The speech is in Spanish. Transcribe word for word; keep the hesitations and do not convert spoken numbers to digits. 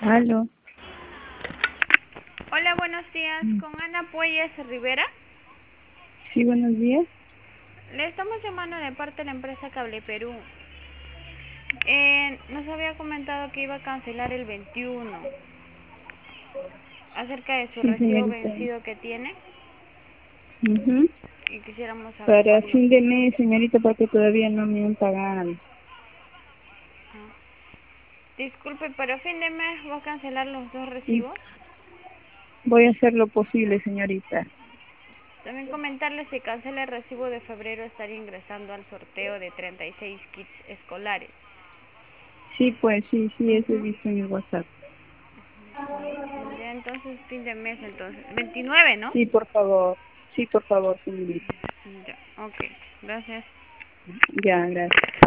Aló. Hola, buenos días. Mm. Con Ana Puelles Rivera. Sí, buenos días. Le estamos llamando de parte de la empresa Cable Perú. Eh, nos había comentado que iba a cancelar el veintiuno acerca de su Sí, recibo señorita. vencido que tiene Ujú. y quisiéramos saber Para cuándo. fin de mes, señorita, porque todavía no me han pagado. Ah. Disculpe, pero a fin de mes va a cancelar los dos Sí, recibos. voy a hacer lo posible, señorita. También comentarles que cancela el recibo de febrero estaría ingresando al sorteo de treinta y seis kits escolares. Sí, pues sí, sí, eso he Ujú. visto en el WhatsApp. Ya entonces fin de mes, entonces veintinueve, ¿no? Sí, por favor. Sí, por favor, señorita. Ya, ok, gracias. Ya, gracias.